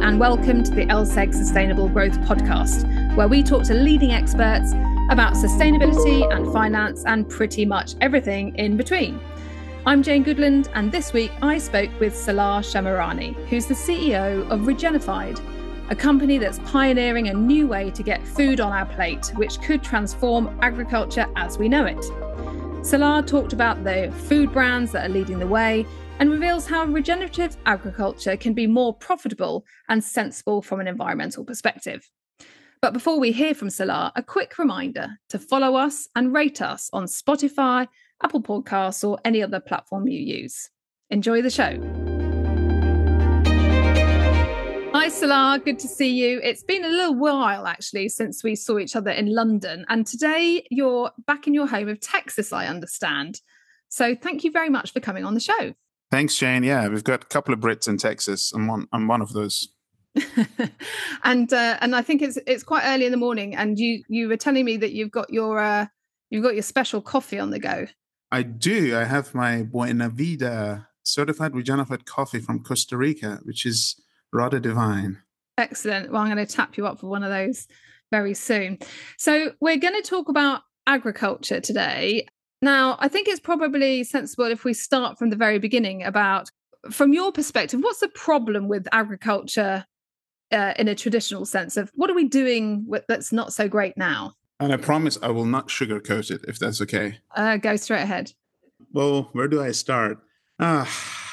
and welcome to the LSEG Sustainable Growth Podcast, where we talk to leading experts about sustainability and finance and pretty much everything in between. I'm Jane Goodland, and this week I spoke with Salar Shamarani, who's the CEO of Regenified, a company that's pioneering a new way to get food on our plate, which could transform agriculture as we know it. Salar talked about the food brands that are leading the way and reveals how regenerative agriculture can be more profitable and sensible from an environmental perspective. But before we hear from Salar, a quick reminder to follow us and rate us on Spotify, Apple Podcasts, or any other platform you use. Enjoy the show. Hi, Salar. Good to see you. It's been a little while, actually, since we saw each other in London. And today you're back in your home of Texas, I understand. So thank you very much for coming on the show. Thanks, Jane. Yeah, we've got a couple of Brits in Texas. I'm one of those. and I think it's quite early in the morning. And you were telling me that you've got your special coffee on the go. I do. I have my Buena Vida certified Regenified coffee from Costa Rica, which is rather divine. Excellent. Well, I'm going to tap you up for one of those very soon. So we're going to talk about agriculture today. Now, I think it's probably sensible if we start from the very beginning about, from your perspective, what's the problem with agriculture in a traditional sense of what are we doing that's not so great now? And I promise I will not sugarcoat it, if that's okay. Go straight ahead. Well, where do I start? I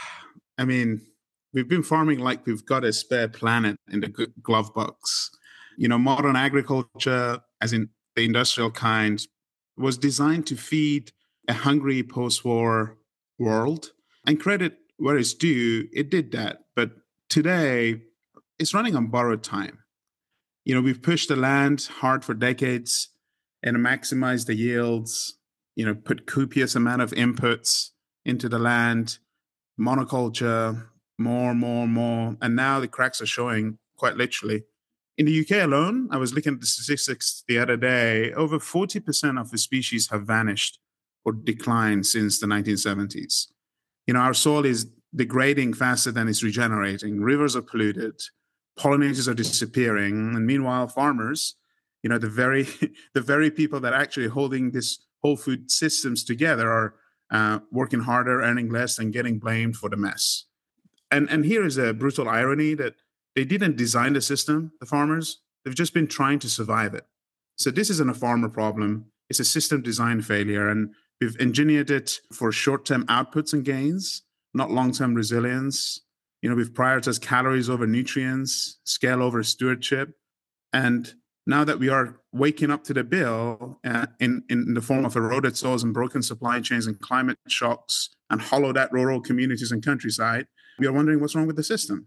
mean, we've been farming like we've got a spare planet in the glove box. You know, modern agriculture, as in the industrial kind, was designed to feed a hungry post-war world. And credit where it's due, it did that. But today, it's running on borrowed time. You know, we've pushed the land hard for decades and maximized the yields, you know, put copious amount of inputs into the land, monoculture, more. And now the cracks are showing, quite literally. In the UK alone, I was looking at the statistics the other day, over 40% of the species have vanished or declined since the 1970s. You know, our soil is degrading faster than it's regenerating. Rivers are polluted, pollinators are disappearing, and meanwhile, farmers, you know, the very people that are actually holding this whole food systems together are working harder, earning less, and getting blamed for the mess. And here is a brutal irony that they didn't design the system, the farmers. They've just been trying to survive it. So this isn't a farmer problem. It's a system design failure. And we've engineered it for short-term outputs and gains, not long-term resilience. You know, we've prioritized calories over nutrients, scale over stewardship. And now that we are waking up to the bill in the form of eroded soils and broken supply chains and climate shocks and hollowed out rural communities and countryside, we are wondering what's wrong with the system.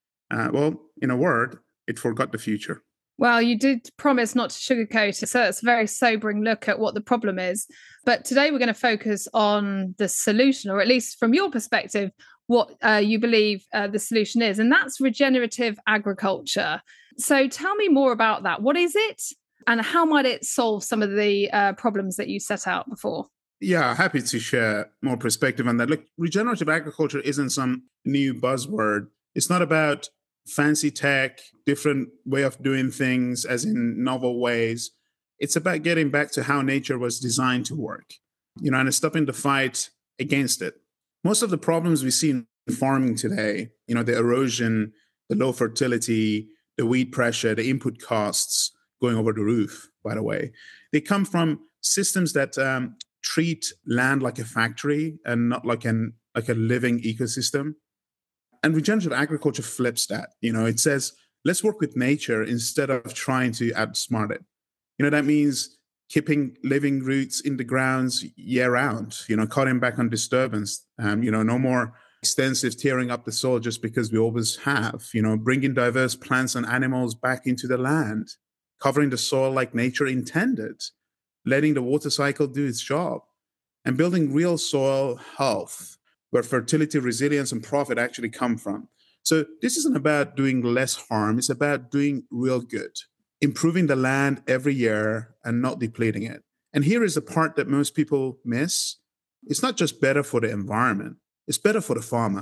Well, in a word, it forgot the future. Well, you did promise not to sugarcoat it, so it's a very sobering look at what the problem is. But today we're going to focus on the solution, or at least from your perspective, what you believe the solution is, and that's regenerative agriculture. So tell me more about that. What is it, and how might it solve some of the problems that you set out before? Yeah, happy to share more perspective on that. Look, regenerative agriculture isn't some new buzzword. It's not about fancy tech, different way of doing things, as in novel ways. It's about getting back to how nature was designed to work, you know, and stopping the fight against it. Most of the problems we see in farming today, you know, the erosion, the low fertility, the weed pressure, the input costs going over the roof, by the way, they come from systems that treat land like a factory and not like a living ecosystem. And regenerative agriculture flips that. You know, it says, let's work with nature instead of trying to outsmart it. You know, that means keeping living roots in the grounds year round, you know, cutting back on disturbance, you know, no more extensive tearing up the soil just because we always have, you know, bringing diverse plants and animals back into the land, covering the soil like nature intended, letting the water cycle do its job, and building real soil health, where fertility, resilience, and profit actually come from. So this isn't about doing less harm. It's about doing real good, improving the land every year and not depleting it. And here is the part that most people miss. It's not just better for the environment. It's better for the farmer.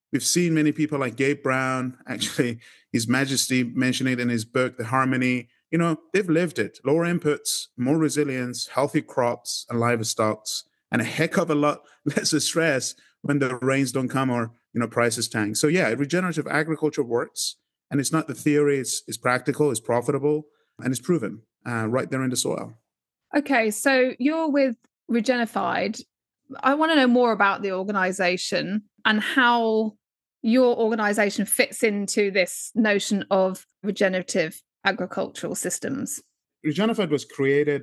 We've seen many people like Gabe Brown, actually, His Majesty mentioned it in his book, The Harmony. They've lived it. Lower inputs, more resilience, healthy crops and livestock, and a heck of a lot less stress when the rains don't come or, prices tank. So yeah, regenerative agriculture works. And it's not the theory, it's practical, it's profitable, and it's proven right there in the soil. Okay, so you're with Regenified. I want to know more about the organization and how your organization fits into this notion of regenerative agricultural systems. Regenified was created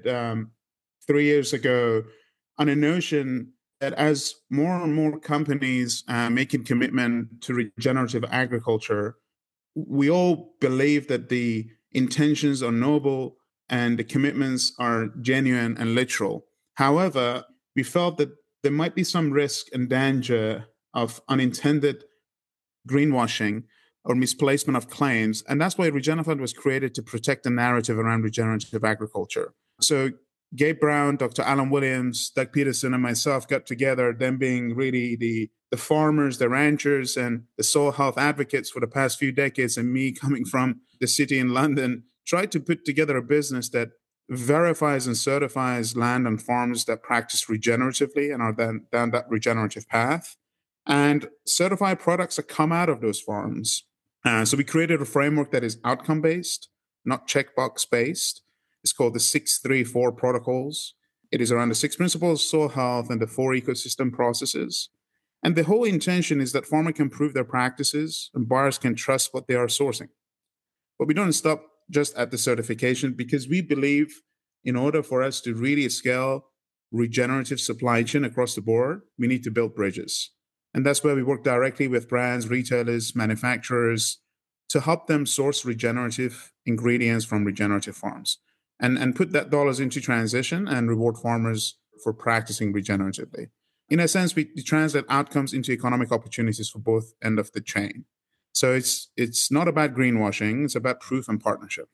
3 years ago on a notion that as more and more companies making commitment to regenerative agriculture, we all believe that the intentions are noble and the commitments are genuine and literal. However, we felt that there might be some risk and danger of unintended greenwashing or misplacement of claims. And that's why Regenified was created, to protect the narrative around regenerative agriculture. So Gabe Brown, Dr. Alan Williams, Doug Peterson, and myself got together, them being really the farmers, the ranchers, and the soil health advocates for the past few decades, and me coming from the city in London, tried to put together a business that verifies and certifies land and farms that practice regeneratively and are then down that regenerative path, and certify products that come out of those farms. So we created a framework that is outcome-based, not checkbox-based. It's called the 634 protocols. It is around the 6 principles of soil health and the 4 ecosystem processes. And the whole intention is that farmers can prove their practices and buyers can trust what they are sourcing. But we don't stop just at the certification, because we believe in order for us to really scale regenerative supply chain across the board, we need to build bridges. And that's where we work directly with brands, retailers, manufacturers to help them source regenerative ingredients from regenerative farms and put that dollars into transition and reward farmers for practicing regeneratively. In a sense, we translate outcomes into economic opportunities for both end of the chain. So it's not about greenwashing, it's about proof and partnership.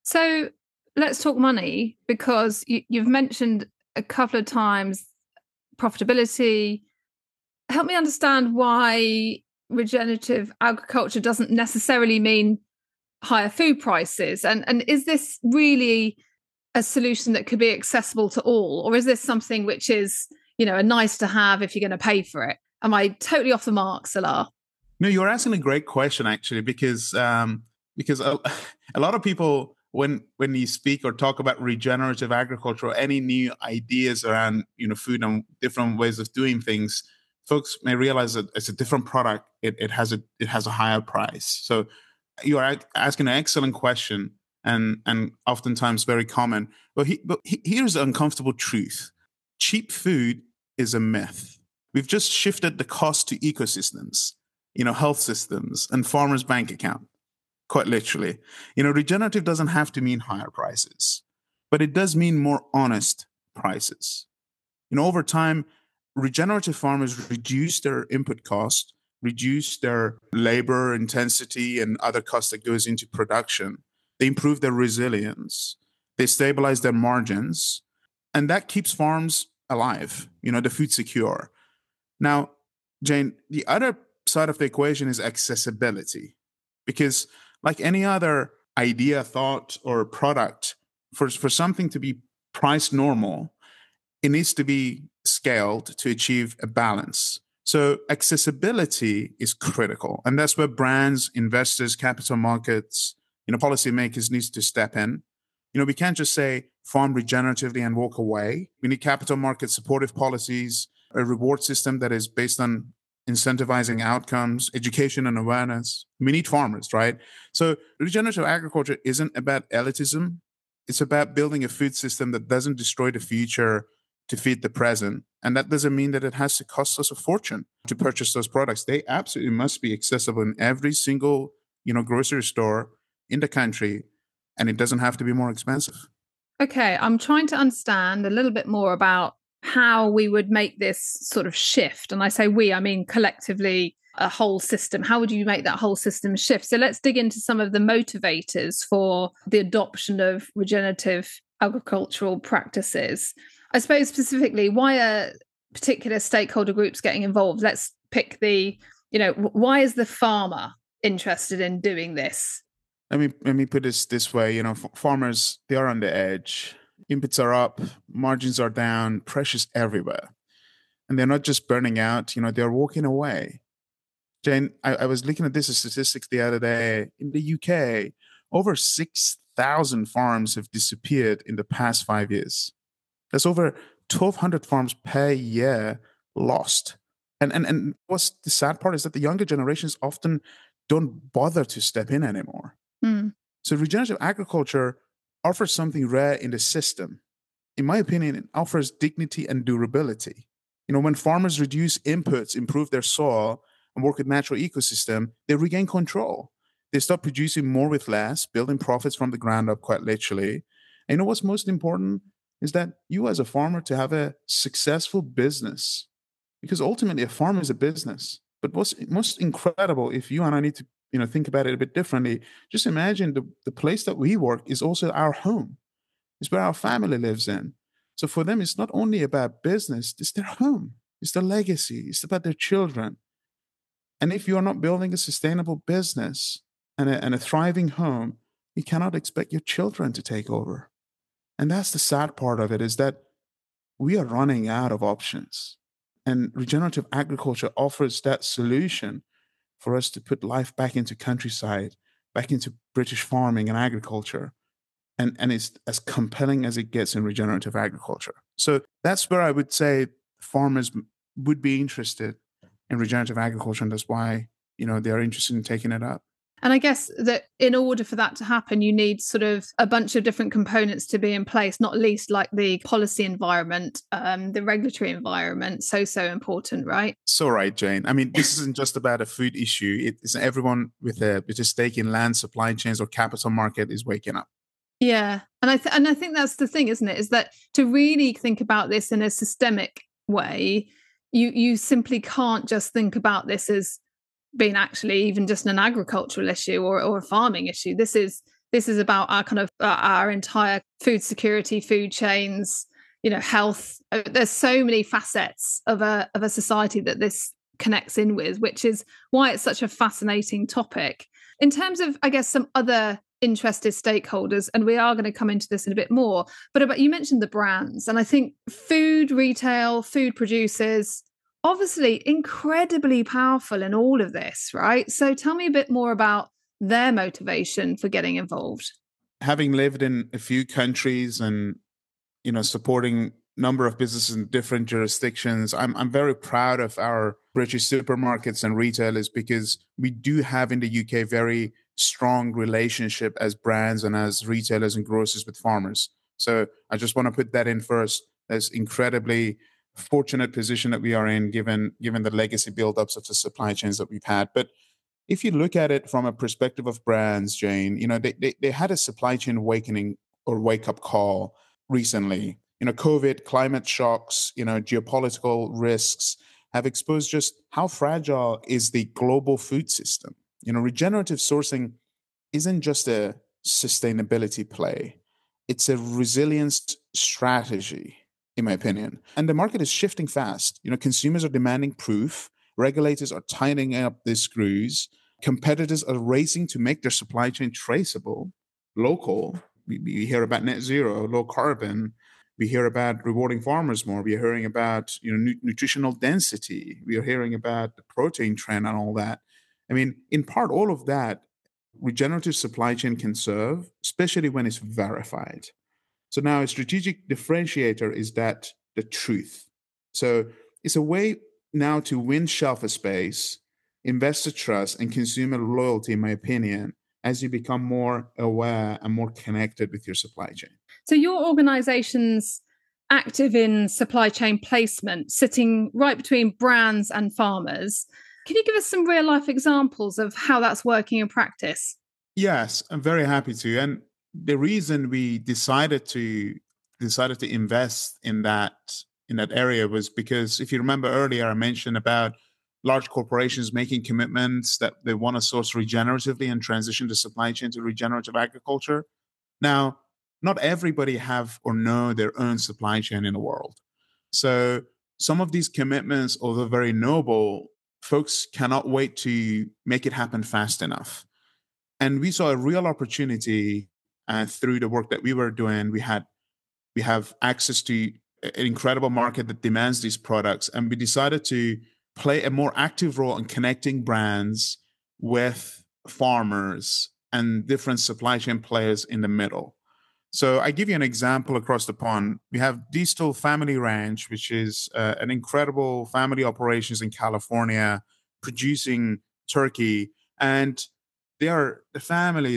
So let's talk money, because you've mentioned a couple of times profitability. Help me understand why regenerative agriculture doesn't necessarily mean higher food prices. And is this really a solution that could be accessible to all? Or is this something which is, a nice to have if you're going to pay for it? Am I totally off the mark, Salah? No, you're asking a great question, actually, because a lot of people, when you speak or talk about regenerative agriculture or any new ideas around food and different ways of doing things, folks may realize that it's a different product. It has a higher price. So you are asking an excellent question and oftentimes very common. But here's the uncomfortable truth: cheap food is a myth. We've just shifted the cost to ecosystems, health systems, and farmers' bank account, quite literally. Regenerative doesn't have to mean higher prices, but it does mean more honest prices. Over time, regenerative farmers reduce their input cost, reduce their labor intensity and other costs that goes into production. They improve their resilience. They stabilize their margins. And that keeps farms alive, the food secure. Now, Jane, the other side of the equation is accessibility, because like any other idea, thought, or product, for something to be priced normal, it needs to be scaled to achieve a balance. So accessibility is critical. And that's where brands, investors, capital markets, policymakers needs to step in. We can't just say farm regeneratively and walk away. We need capital market supportive policies, a reward system that is based on incentivizing outcomes, education and awareness. We need farmers, right? So regenerative agriculture isn't about elitism. It's about building a food system that doesn't destroy the future to feed the present. And that doesn't mean that it has to cost us a fortune to purchase those products. They absolutely must be accessible in every single, grocery store in the country. And it doesn't have to be more expensive. Okay, I'm trying to understand a little bit more about how we would make this sort of shift. And I say we, I mean collectively, a whole system. How would you make that whole system shift? So let's dig into some of the motivators for the adoption of regenerative agricultural practices. I suppose specifically, why are particular stakeholder groups getting involved? Let's pick the Why is the farmer interested in doing this? Let me put this way. Farmers, they are on the edge. Inputs are up, margins are down, pressure's everywhere. And they're not just burning out, they're walking away. Jane, I was looking at this statistics the other day. In the UK, over 6,000 farms have disappeared in the past 5 years. There's over 1,200 farms per year lost. And what's the sad part is that the younger generations often don't bother to step in anymore. Mm. So regenerative agriculture offers something rare in the system. In my opinion, it offers dignity and durability. When farmers reduce inputs, improve their soil, and work with natural ecosystem, they regain control. They start producing more with less, building profits from the ground up, quite literally. And what's most important is that you as a farmer to have a successful business, because ultimately a farm is a business. But what's most incredible, if you and I need to think about it a bit differently, just imagine the place that we work is also our home. It's where our family lives in. So for them, it's not only about business, it's their home, it's their legacy, it's about their children. And if you are not building a sustainable business and a thriving home, you cannot expect your children to take over. And that's the sad part of it, is that we are running out of options. And regenerative agriculture offers that solution for us to put life back into countryside, back into British farming and agriculture. And it's as compelling as it gets in regenerative agriculture. So that's where I would say farmers would be interested in regenerative agriculture, and that's why they're interested in taking it up. And I guess that in order for that to happen, you need sort of a bunch of different components to be in place, not least like the policy environment, the regulatory environment. So important, right? So right, Jane. This isn't just about a food issue. It's everyone with a stake in land, supply chains, or capital market is waking up. Yeah. And I think that's the thing, isn't it? Is that to really think about this in a systemic way, you simply can't just think about this as being actually even just an agricultural issue or a farming issue. This is about our kind of our entire food security, food chains, health. There's so many facets of a society that this connects in with, which is why it's such a fascinating topic. In terms of, I guess, some other interested stakeholders, and we are going to come into this in a bit more, but you mentioned the brands, and I think food retail, food producers, obviously incredibly powerful in all of this, right? So tell me a bit more about their motivation for getting involved. Having lived in a few countries and supporting number of businesses in different jurisdictions, I'm very proud of our British supermarkets and retailers, because we do have in the UK very strong relationship as brands and as retailers and grocers with farmers. So I just want to put that in first. There's incredibly fortunate position that we are in, given the legacy buildups of the supply chains that we've had. But if you look at it from a perspective of brands, Jane, they had a supply chain awakening or wake up call recently. COVID, climate shocks, geopolitical risks have exposed just how fragile is the global food system. Regenerative sourcing isn't just a sustainability play. It's a resilience strategy, in my opinion. And the market is shifting fast. Consumers are demanding proof. Regulators are tightening up the screws. Competitors are racing to make their supply chain traceable, local. We hear about net zero, low carbon. We hear about rewarding farmers more. We are hearing about nutritional density. We are hearing about the protein trend and all that. In part, all of that regenerative supply chain can serve, especially when it's verified. So now a strategic differentiator is that the truth. So it's a way now to win shelf space, investor trust, and consumer loyalty, in my opinion, as you become more aware and more connected with your supply chain. So your organization's active in supply chain placement, sitting right between brands and farmers. Can you give us some real life examples of how that's working in practice? Yes, I'm very happy to. And the reason we decided to invest in that area was because, if you remember earlier, I mentioned about large corporations making commitments that they want to source regeneratively and transition the supply chain to regenerative agriculture. Now, not everybody have or know their own supply chain in the world. So some of these commitments, although very noble, folks cannot wait to make it happen fast enough. And we saw a real opportunity through the work that we were doing. We have access to an incredible market that demands these products, and we decided to play a more active role in connecting brands with farmers and different supply chain players in the middle. So I give you an example across the pond. We have Diestel Family Ranch, which is an incredible family operations in California producing turkey. And the family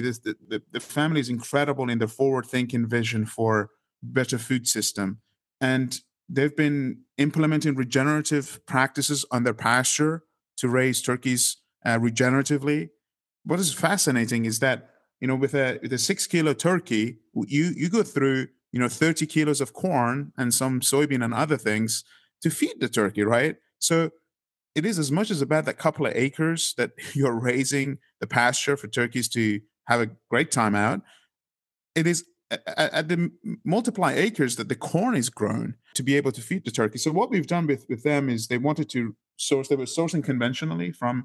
is incredible in the forward-thinking vision for better food system. And they've been implementing regenerative practices on their pasture to raise turkeys regeneratively. What is fascinating is that, with a 6 kilo turkey, you go through 30 kilos of corn and some soybean and other things to feed the turkey, right? So it is as much as about that couple of acres that you're raising the pasture for turkeys to have a great time out. It is at the multiply acres that the corn is grown to be able to feed the turkey. So what we've done with them is they wanted to source. They were sourcing conventionally from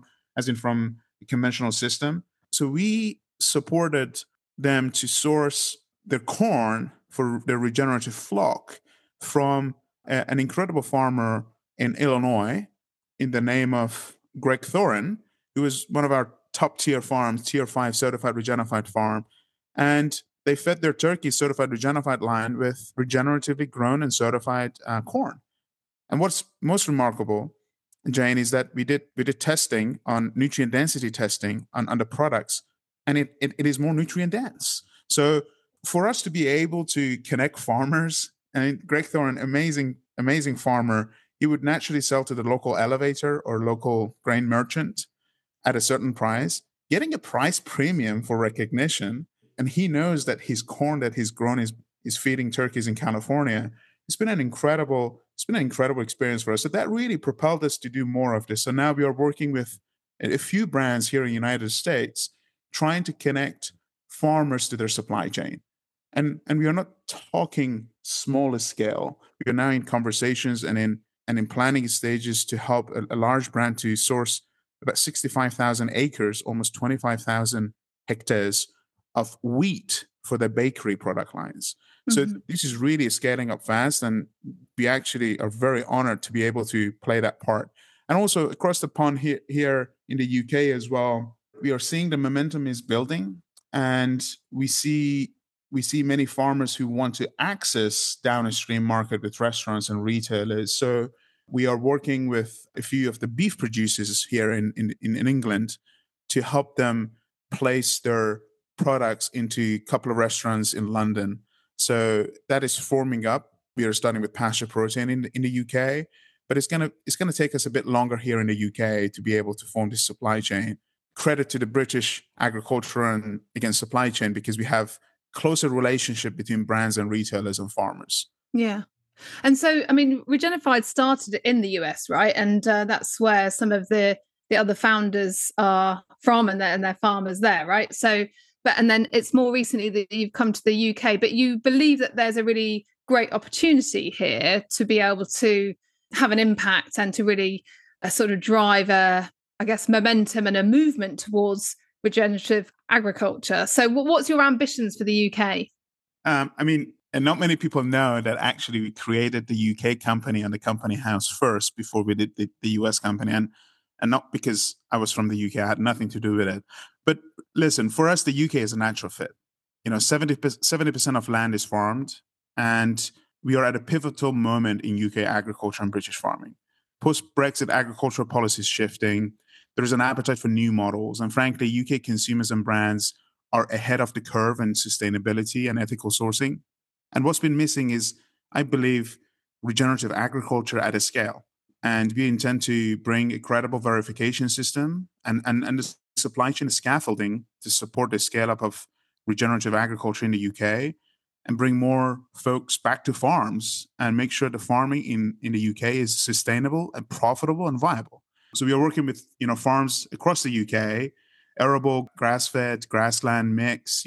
the conventional system. So we supported them to source their corn for their regenerative flock from an incredible farmer in Illinois in the name of Greg Thoren, who is one of our top tier farms, tier 5 certified Regenified farm. And they fed their turkey certified Regenified line with regeneratively grown and certified corn. And what's most remarkable, Jane, is that we did testing on nutrient density testing on the products, and it is more nutrient dense. So for us to be able to connect farmers, and Greg Thoren, amazing farmer, he would naturally sell to the local elevator or local grain merchant at a certain price, getting a price premium for recognition. And he knows that his corn that he's grown is feeding turkeys in California. It's been an incredible experience for us. So that really propelled us to do more of this. So now we are working with a few brands here in the United States, trying to connect farmers to their supply chain. And we are not talking smaller scale. We are now in conversations and in planning stages to help a large brand to source about 65,000 acres, almost 25,000 hectares of wheat for their bakery product lines. So this is really scaling up fast, and we actually are very honored to be able to play that part. And also across the pond here in the UK as well, we are seeing the momentum is building, and we see many farmers who want to access downstream market with restaurants and retailers. So we are working with a few of the beef producers here in England to help them place their products into a couple of restaurants in London. So that is forming up. We are starting with pasture protein in the UK, but it's gonna take us a bit longer here in the UK to be able to form this supply chain. Credit to the British agriculture and supply chain, because we have closer relationship between brands and retailers and farmers. Yeah. And so, I mean, Regenified started in the US, right? And that's where some of the other founders are from, and they're farmers there, right? So, and then it's more recently that you've come to the UK, but you believe that there's a really great opportunity here to be able to have an impact and to really sort of drive momentum and a movement towards regenerative agriculture. So what's your ambitions for the UK? And not many people know that actually we created the UK company and the company house first before we did the US company. And not because I was from the UK, I had nothing to do with it. But listen, for us, the UK is a natural fit. 70% of land is farmed, and we are at a pivotal moment in UK agriculture and British farming. Post-Brexit, agricultural policy is shifting. There is an appetite for new models. And frankly, UK consumers and brands are ahead of the curve in sustainability and ethical sourcing. And what's been missing is, I believe, regenerative agriculture at a scale. And we intend to bring a credible verification system and the supply chain scaffolding to support the scale up of regenerative agriculture in the UK, and bring more folks back to farms and make sure the farming in the UK is sustainable and profitable and viable. So we are working with farms across the UK, arable, grass-fed, grassland mix,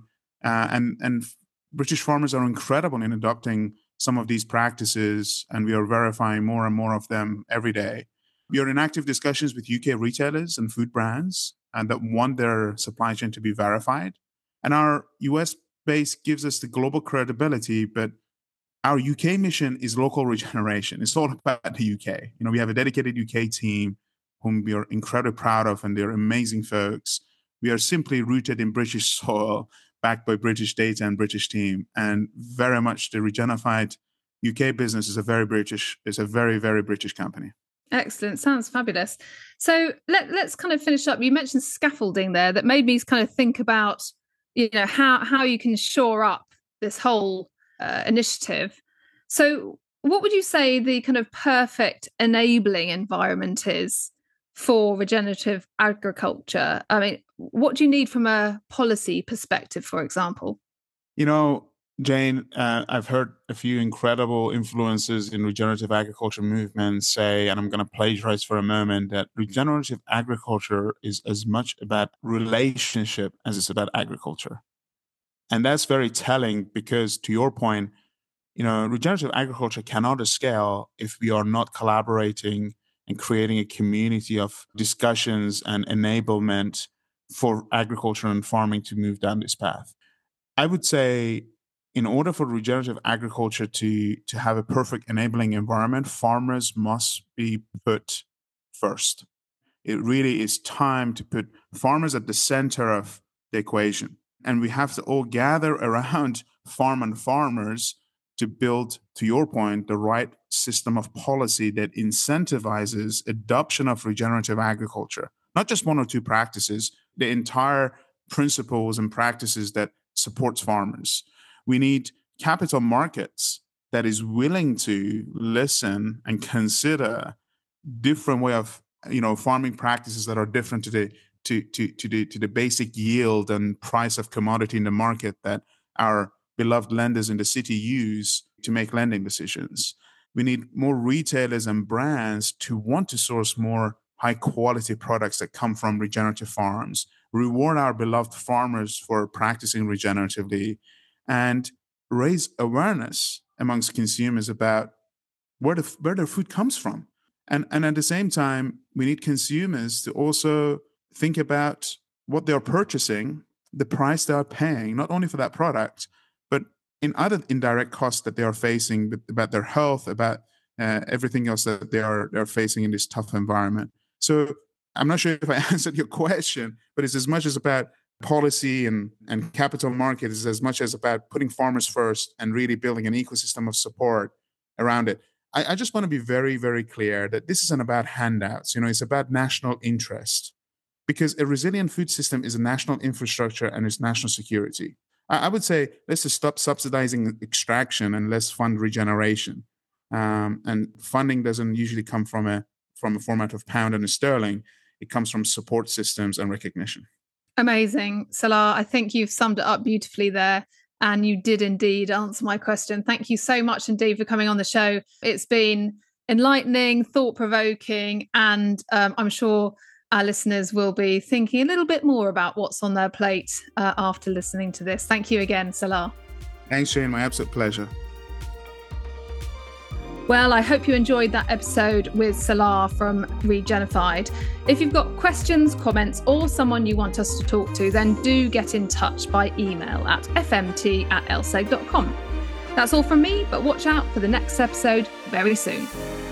and British farmers are incredible in adopting some of these practices, and we are verifying more and more of them every day. We are in active discussions with UK retailers and food brands and that want their supply chain to be verified. And our US base gives us the global credibility, but our UK mission is local regeneration. It's all about the UK. We have a dedicated UK team whom we are incredibly proud of, and they're amazing folks. We are simply rooted in British soil, backed by British data and British team, and very much the Regenified UK business is a very, very British company. Excellent. Sounds fabulous. So let's kind of finish up. You mentioned scaffolding there that made me kind of think about, how you can shore up this whole initiative. So what would you say the kind of perfect enabling environment is for regenerative agriculture? I mean, what do you need from a policy perspective, for example? Jane, I've heard a few incredible influences in regenerative agriculture movements say, and I'm going to plagiarize for a moment, that regenerative agriculture is as much about relationship as it's about agriculture. And that's very telling because, to your point, regenerative agriculture cannot scale if we are not collaborating and creating a community of discussions and enablement for agriculture and farming to move down this path. I would say, in order for regenerative agriculture to have a perfect enabling environment, farmers must be put first. It really is time to put farmers at the center of the equation. And we have to all gather around farm and farmers to build, to your point, the right system of policy that incentivizes adoption of regenerative agriculture. Not just one or two practices, the entire principles and practices that supports farmers. We need capital markets that is willing to listen and consider different way of farming practices that are different to the basic yield and price of commodity in the market that our beloved lenders in the city use to make lending decisions. We need more retailers and brands to want to source more high quality products that come from regenerative farms, reward our beloved farmers for practicing regeneratively, and raise awareness amongst consumers about where their food comes from. And at the same time, we need consumers to also think about what they're purchasing, the price they are paying, not only for that product, but in other indirect costs that they are facing about their health, about everything else that they're facing in this tough environment. So I'm not sure if I answered your question, but it's as much as about policy and capital markets as much as about putting farmers first and really building an ecosystem of support around it. I just want to be very, very clear that this isn't about handouts. It's about national interest, because a resilient food system is a national infrastructure and it's national security. I would say let's just stop subsidizing extraction and let's fund regeneration. And funding doesn't usually come from a format of pound and a sterling. It comes from support systems and recognition. Amazing. Salah, I think you've summed it up beautifully there. And you did indeed answer my question. Thank you so much indeed for coming on the show. It's been enlightening, thought-provoking, and I'm sure our listeners will be thinking a little bit more about what's on their plate after listening to this. Thank you again, Salah. Thanks, Shane. My absolute pleasure. Well, I hope you enjoyed that episode with Salah from Regenified. If you've got questions, comments, or someone you want us to talk to, then do get in touch by email at fmt@lseg.com. That's all from me, but watch out for the next episode very soon.